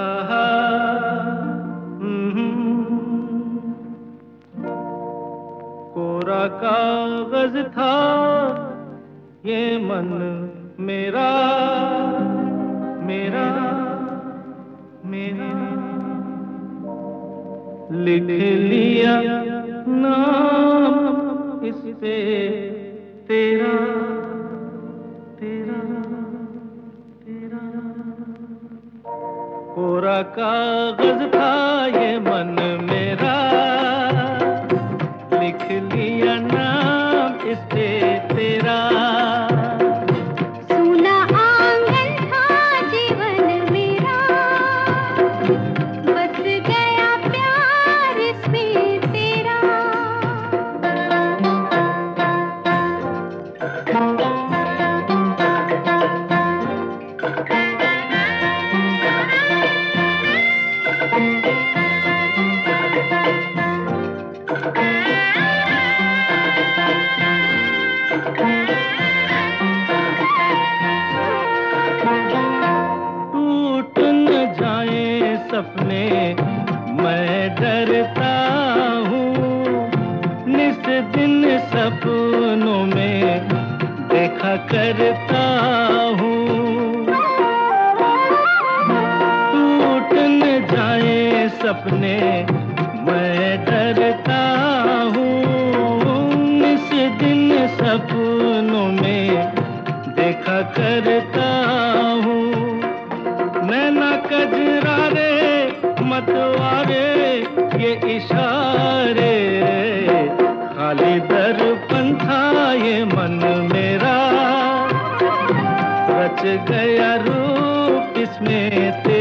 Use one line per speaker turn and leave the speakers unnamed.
आहा, कोरा कागज था ये मन मेरा, मेरा, मेरा, लिख लिया नाम इस पे तेरा, तेरा, तेरा। कोरा कागज था ये मन मेरा, लिख लिया नाम इस पे तेरा।
सूना आंगन था जीवन मेरा, बस गया प्यार इसमें तेरा।
टूट न जाए सपने मैं डरता हूँ, निस दिन सपनों में देखा करता हूँ। टूट न जाए सपने मैं डरता हूँ, निस दिन सपनों में देखा करता हूँ। नैना कजरारे मतवारे ये इशारे, खाली दर्पण था ये मन मेरा, रच गया रूप इसमें तेरा।